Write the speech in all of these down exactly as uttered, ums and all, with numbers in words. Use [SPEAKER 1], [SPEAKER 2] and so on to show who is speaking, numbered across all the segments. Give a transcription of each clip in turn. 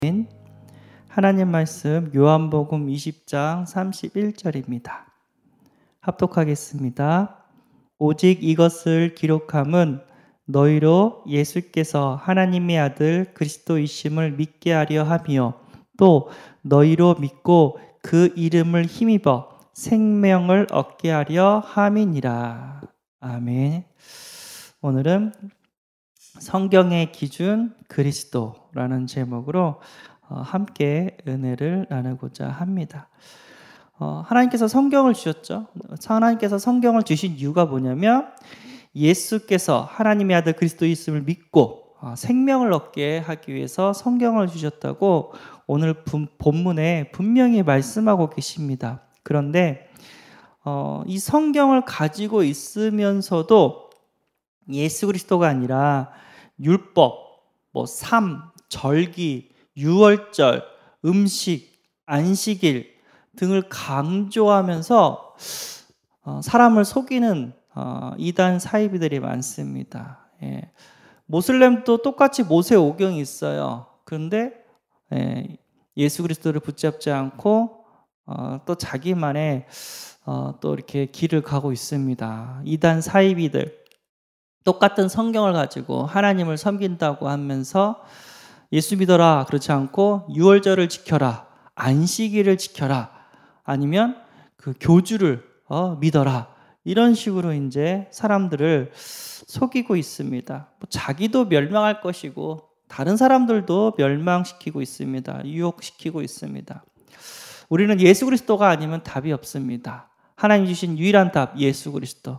[SPEAKER 1] 하나님 말씀 요한복음 이십 장 삼십일 절입니다. 합독하겠습니다. 오직 이것을 기록함은 너희로 예수께서 하나님의 아들 그리스도이심을 믿게 하려 함이요 또 너희로 믿고 그 이름을 힘입어 생명을 얻게 하려 함이니라. 아멘. 오늘은 성경의 기준 그리스도라는 제목으로 함께 은혜를 나누고자 합니다. 어, 하나님께서 성경을 주셨죠. 하나님께서 성경을 주신 이유가 뭐냐면 예수께서 하나님의 아들 그리스도의 있음을 믿고 어, 생명을 얻게 하기 위해서 성경을 주셨다고 오늘 분, 본문에 분명히 말씀하고 계십니다. 그런데 어, 이 성경을 가지고 있으면서도 예수 그리스도가 아니라 율법, 뭐 삶, 절기, 유월절, 음식, 안식일 등을 강조하면서 사람을 속이는 이단 사이비들이 많습니다. 모슬렘도 똑같이 모세오경이 있어요. 그런데 예수 그리스도를 붙잡지 않고 또 자기만의 또 이렇게 길을 가고 있습니다. 이단 사이비들 똑같은 성경을 가지고 하나님을 섬긴다고 하면서 예수 믿어라 그렇지 않고 유월절을 지켜라, 안식일을 지켜라, 아니면 그 교주를 어, 믿어라, 이런 식으로 이제 사람들을 속이고 있습니다. 뭐 자기도 멸망할 것이고 다른 사람들도 멸망시키고 있습니다. 유혹시키고 있습니다. 우리는 예수 그리스도가 아니면 답이 없습니다. 하나님 주신 유일한 답, 예수 그리스도.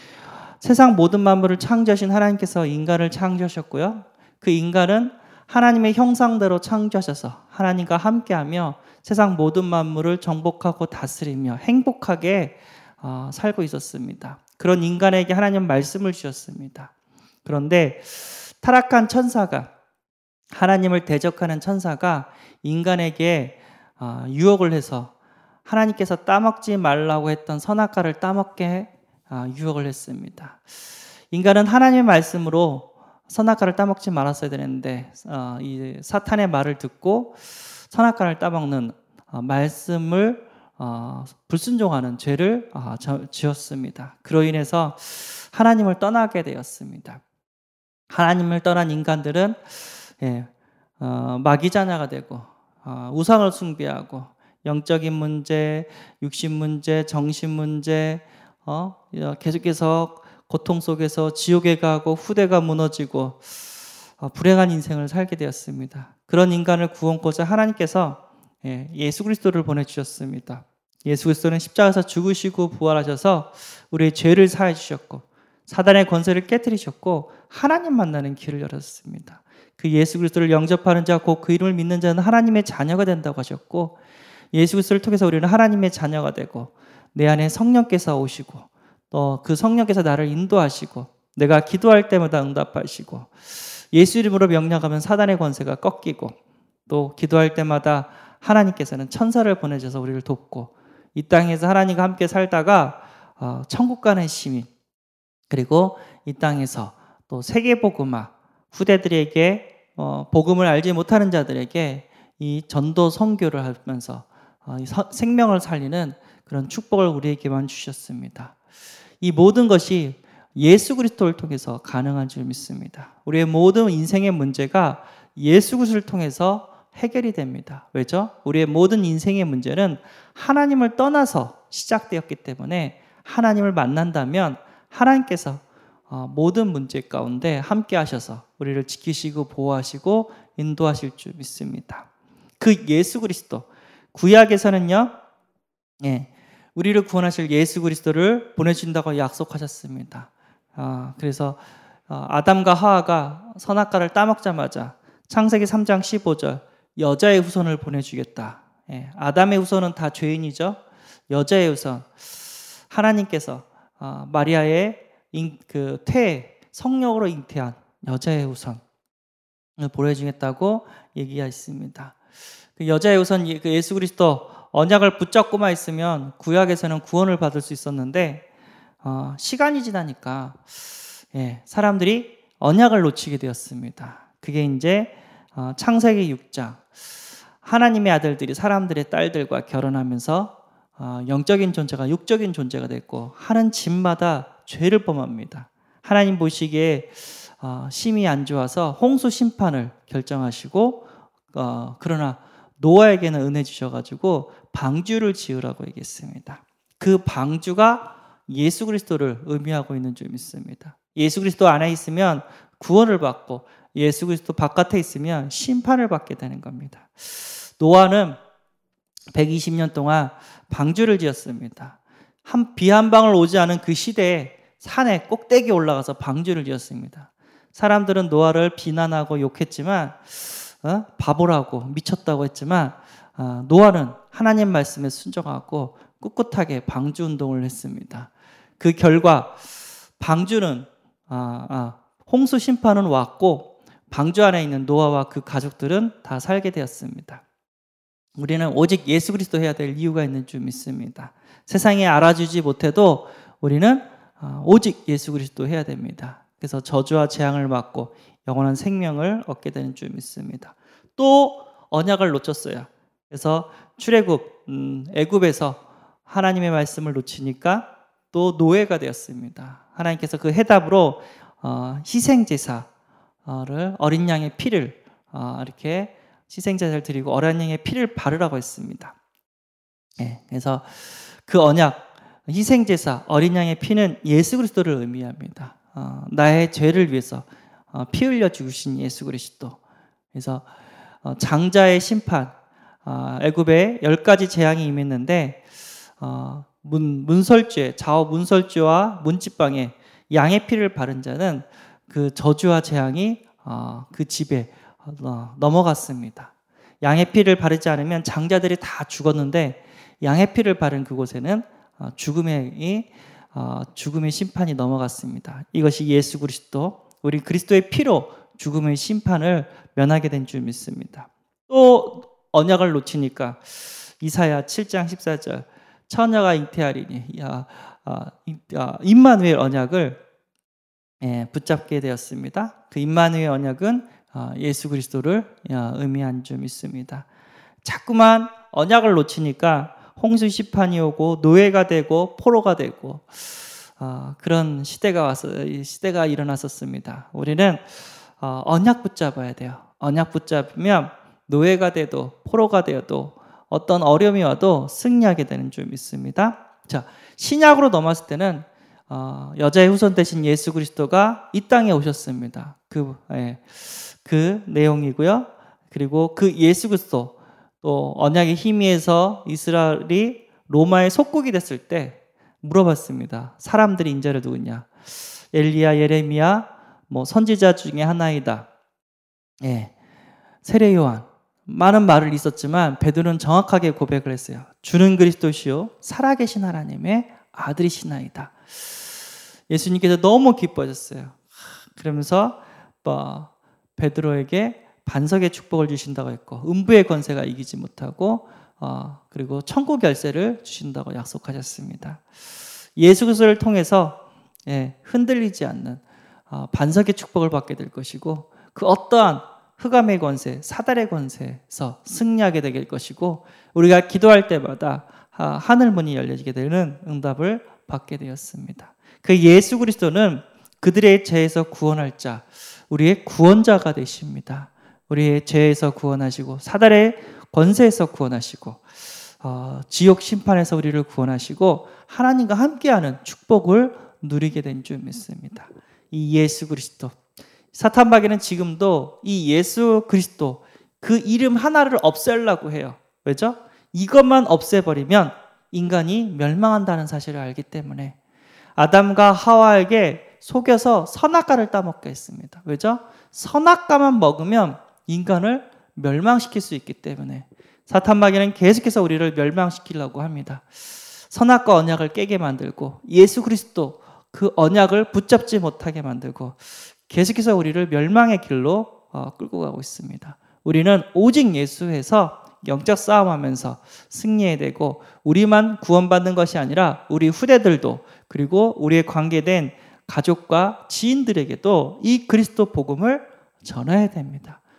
[SPEAKER 1] 세상 모든 만물을 창조하신 하나님께서 인간을 창조하셨고요. 그 인간은 하나님의 형상대로 창조하셔서 하나님과 함께하며 세상 모든 만물을 정복하고 다스리며 행복하게 어, 살고 있었습니다. 그런 인간에게 하나님 말씀을 주셨습니다. 그런데 타락한 천사가, 하나님을 대적하는 천사가 인간에게 어, 유혹을 해서 하나님께서 따먹지 말라고 했던 선악과를 따먹게 어, 유혹을 했습니다. 인간은 하나님의 말씀으로 선악과를 따먹지 말았어야 되는데 어, 이 사탄의 말을 듣고 선악과를 따먹는 어, 말씀을 어, 불순종하는 죄를 어, 지었습니다. 그로 인해서 하나님을 떠나게 되었습니다. 하나님을 떠난 인간들은 예, 어, 마귀 자녀가 되고 어, 우상을 숭배하고 영적인 문제, 육신 문제, 정신 문제, 어, 계속해서 고통 속에서 지옥에 가고 후대가 무너지고 불행한 인생을 살게 되었습니다. 그런 인간을 구원코자 하나님께서 예수 그리스도를 보내주셨습니다. 예수 그리스도는 십자가에서 죽으시고 부활하셔서 우리의 죄를 사해 주셨고 사단의 권세를 깨뜨리셨고 하나님 만나는 길을 열었습니다. 그 예수 그리스도를 영접하는 자, 곧 그 이름을 믿는 자는 하나님의 자녀가 된다고 하셨고 예수 그리스도를 통해서 우리는 하나님의 자녀가 되고 내 안에 성령께서 오시고 또 그 성령께서 나를 인도하시고 내가 기도할 때마다 응답하시고 예수 이름으로 명령하면 사단의 권세가 꺾이고 또 기도할 때마다 하나님께서는 천사를 보내셔서 우리를 돕고 이 땅에서 하나님과 함께 살다가 어, 천국 가는 시민, 그리고 이 땅에서 또 세계복음화, 후대들에게 어, 복음을 알지 못하는 자들에게 이 전도 선교를 하면서 어, 이 서, 생명을 살리는 그런 축복을 우리에게만 주셨습니다. 이 모든 것이 예수 그리스도를 통해서 가능한 줄 믿습니다. 우리의 모든 인생의 문제가 예수 그리스도를 통해서 해결이 됩니다. 왜죠? 우리의 모든 인생의 문제는 하나님을 떠나서 시작되었기 때문에 하나님을 만난다면 하나님께서 모든 문제 가운데 함께 하셔서 우리를 지키시고 보호하시고 인도하실 줄 믿습니다. 그 예수 그리스도, 구약에서는요, 예, 우리를 구원하실 예수 그리스도를 보내준다고 약속하셨습니다. 아, 그래서 아담과 하와가 선악과를 따먹자마자 창세기 삼 장 십오 절 여자의 후손을 보내주겠다. 예, 아담의 후손은 다 죄인이죠. 여자의 후손, 하나님께서 어, 마리아의 인, 그 퇴, 성령으로 잉태한 여자의 후손을 보내주겠다고 얘기했습니다. 그 여자의 후손 예수 그리스도 언약을 붙잡고만 있으면 구약에서는 구원을 받을 수 있었는데 어, 시간이 지나니까 예, 사람들이 언약을 놓치게 되었습니다. 그게 이제 어, 창세기 육 장 하나님의 아들들이 사람들의 딸들과 결혼하면서 어, 영적인 존재가 육적인 존재가 됐고 하는 집마다 죄를 범합니다. 하나님 보시기에 어, 심히 안 좋아서 홍수 심판을 결정하시고 어, 그러나 노아에게는 은혜 주셔가지고 방주를 지으라고 얘기했습니다. 그 방주가 예수 그리스도를 의미하고 있는 줄 믿습니다. 예수 그리스도 안에 있으면 구원을 받고 예수 그리스도 바깥에 있으면 심판을 받게 되는 겁니다. 노아는 백이십 년 동안 방주를 지었습니다. 한 비 한 방울 오지 않은 그 시대에 산에 꼭대기에 올라가서 방주를 지었습니다. 사람들은 노아를 비난하고 욕했지만 어? 바보라고 미쳤다고 했지만 어, 노아는 하나님 말씀에 순종하고 꿋꿋하게 방주 운동을 했습니다. 그 결과 방주는 아, 아, 홍수 심판은 왔고 방주 안에 있는 노아와 그 가족들은 다 살게 되었습니다. 우리는 오직 예수 그리스도 해야 될 이유가 있는 줄 믿습니다. 세상에 알아주지 못해도 우리는 오직 예수 그리스도 해야 됩니다. 그래서 저주와 재앙을 막고 영원한 생명을 얻게 되는 줄 믿습니다. 또 언약을 놓쳤어요. 그래서 출애굽 음, 애굽에서 하나님의 말씀을 놓치니까 또 노예가 되었습니다. 하나님께서 그 해답으로 어, 희생제사를 어린 양의 피를 어, 이렇게 희생제사를 드리고 어린 양의 피를 바르라고 했습니다. 네, 그래서 그 언약 희생제사 어린 양의 피는 예수 그리스도를 의미합니다. 어, 나의 죄를 위해서 어, 피 흘려 죽으신 예수 그리스도. 그래서 어, 장자의 심판 어, 애굽에 열 가지 재앙이 임했는데 어, 문, 문설주에 좌우 문설주와 문지방에 양의 피를 바른 자는 그 저주와 재앙이 어, 그 집에 어, 넘어갔습니다. 양의 피를 바르지 않으면 장자들이 다 죽었는데 양의 피를 바른 그곳에는 어, 죽음의 어, 죽음의 심판이 넘어갔습니다. 이것이 예수 그리스도, 우리 그리스도의 피로 죽음의 심판을 면하게 된 줄 믿습니다. 또 언약을 놓치니까 이사야 칠 장 십사 절 처녀가 잉태하리니 야, 아, 아, 임마누엘 언약을 예, 붙잡게 되었습니다. 그 임마누엘 언약은 아, 예수 그리스도를 야, 의미한 줄 믿습니다. 자꾸만 언약을 놓치니까 홍수 심판이 오고 노예가 되고 포로가 되고 어, 그런 시대가 와서 시대가 일어났었습니다. 우리는 어, 언약 붙잡아야 돼요. 언약 붙잡으면 노예가 돼도 포로가 되어도 어떤 어려움이 와도 승리하게 되는 줄 믿습니다. 자, 신약으로 넘어왔을 때는 어, 여자의 후손 대신 예수 그리스도가 이 땅에 오셨습니다. 그, 예, 그 내용이고요. 그리고 그 예수 그리스도 또 언약의 힘에서 이스라엘이 로마의 속국이 됐을 때 물어봤습니다. 사람들이 인자를 누구냐? 엘리야, 예레미야, 뭐 선지자 중에 하나이다. 예, 세례 요한. 많은 말을 있었지만 베드로는 정확하게 고백을 했어요. 주는 그리스도시요 살아계신 하나님의 아들이시나이다. 예수님께서 너무 기뻐하셨어요. 그러면서 뭐 베드로에게 반석의 축복을 주신다고 했고 음부의 권세가 이기지 못하고 어, 그리고 천국 열쇠를 주신다고 약속하셨습니다. 예수 그리스도를 통해서 예, 흔들리지 않는 어, 반석의 축복을 받게 될 것이고 그 어떠한 흑암의 권세, 사달의 권세에서 승리하게 될 것이고 우리가 기도할 때마다 아, 하늘 문이 열려지게 되는 응답을 받게 되었습니다. 그 예수 그리스도는 그들의 죄에서 구원할 자, 우리의 구원자가 되십니다. 우리의 죄에서 구원하시고 사달의 권세에서 구원하시고 어, 지옥 심판에서 우리를 구원하시고 하나님과 함께하는 축복을 누리게 된 줄 믿습니다. 이 예수 그리스도 사탄 마귀는 지금도 이 예수 그리스도 그 이름 하나를 없애려고 해요. 왜죠? 이것만 없애버리면 인간이 멸망한다는 사실을 알기 때문에 아담과 하와에게 속여서 선악과를 따먹게 했습니다. 왜죠? 선악과만 먹으면 인간을 멸망시킬 수 있기 때문에 사탄 마귀는 계속해서 우리를 멸망시키려고 합니다. 선악과 언약을 깨게 만들고 예수 그리스도 그 언약을 붙잡지 못하게 만들고 계속해서 우리를 멸망의 길로 끌고 가고 있습니다. 우리는 오직 예수에서 영적 싸움하면서 승리해야 되고 우리만 구원받는 것이 아니라 우리 후대들도 그리고 우리의 관계된 가족과 지인들에게도 이 그리스도 복음을 전해야 됩니다.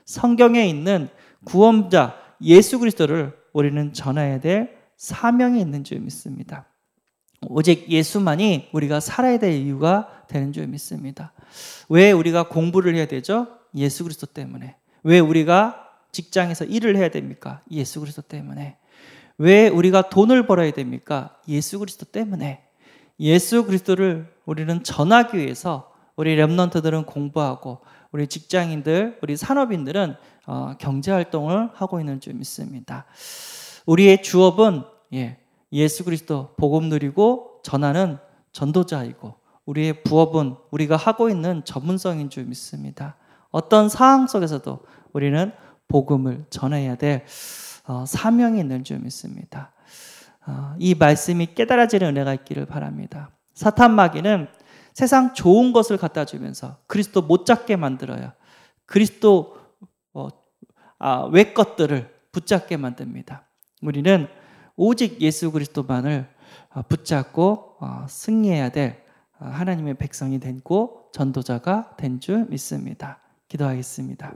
[SPEAKER 1] 성경에 있는 구원자 예수 그리스도를 우리는 전해야 될 사명이 있는 줄 믿습니다. 오직 예수만이 우리가 살아야 될 이유가 되는 줄 믿습니다. 왜 우리가 공부를 해야 되죠? 예수 그리스도 때문에. 왜 우리가 직장에서 일을 해야 됩니까? 예수 그리스도 때문에. 왜 우리가 돈을 벌어야 됩니까? 예수 그리스도 때문에. 예수 그리스도를 우리는 전하기 위해서 우리 렘넌트들은 공부하고 우리 직장인들, 우리 산업인들은 어, 경제활동을 하고 있는 줄 믿습니다. 우리의 주업은 예, 예수 그리스도 복음 누리고 전하는 전도자이고 우리의 부업은 우리가 하고 있는 전문성인 줄 믿습니다. 어떤 상황 속에서도 우리는 복음을 전해야 될 어, 사명이 있는 줄 믿습니다. 어, 이 말씀이 깨달아지는 은혜가 있기를 바랍니다. 사탄 마귀는 세상 좋은 것을 갖다 주면서 그리스도 못 잡게 만들어요. 그리스도 어, 아, 외 것들을 붙잡게 만듭니다. 우리는 오직 예수 그리스도만을 어, 붙잡고 어, 승리해야 될 어, 하나님의 백성이 되고 전도자가 된 줄 믿습니다. 기도하겠습니다.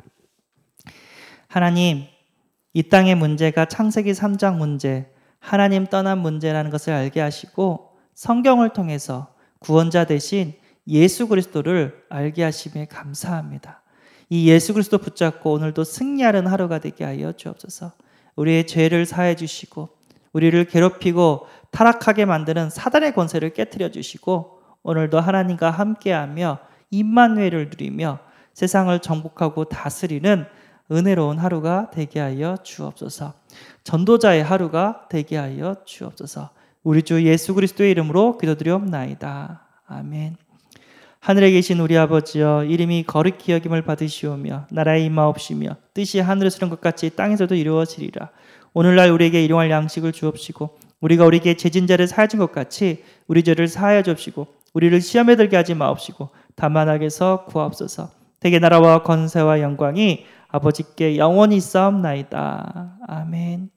[SPEAKER 1] 하나님, 이 땅의 문제가 창세기 삼 장 문제, 하나님 떠난 문제라는 것을 알게 하시고 성경을 통해서 구원자 대신 예수 그리스도를 알게 하심에 감사합니다. 이 예수 그리스도 붙잡고 오늘도 승리하는 하루가 되게 하여 주옵소서. 우리의 죄를 사해 주시고 우리를 괴롭히고 타락하게 만드는 사단의 권세를 깨트려 주시고 오늘도 하나님과 함께하며 임마누엘을 누리며 세상을 정복하고 다스리는 은혜로운 하루가 되게 하여 주옵소서. 전도자의 하루가 되게 하여 주옵소서. 우리 주 예수 그리스도의 이름으로 기도드리옵나이다. 아멘. 하늘에 계신 우리 아버지여, 이름이 거룩히 여김을 받으시오며 나라의 임하옵시며 뜻이 하늘에서 이룬 것 같이 땅에서도 이루어지리라. 오늘날 우리에게 일용할 양식을 주옵시고 우리가 우리에게 죄진 자를 사하여 준 것 같이 우리 죄를 사하여 주옵시고 우리를 시험에 들게 하지 마옵시고 다만 악에서 구하옵소서. 대개 나라와 권세와 영광이 아버지께 영원히 있사옵나이다. 아멘.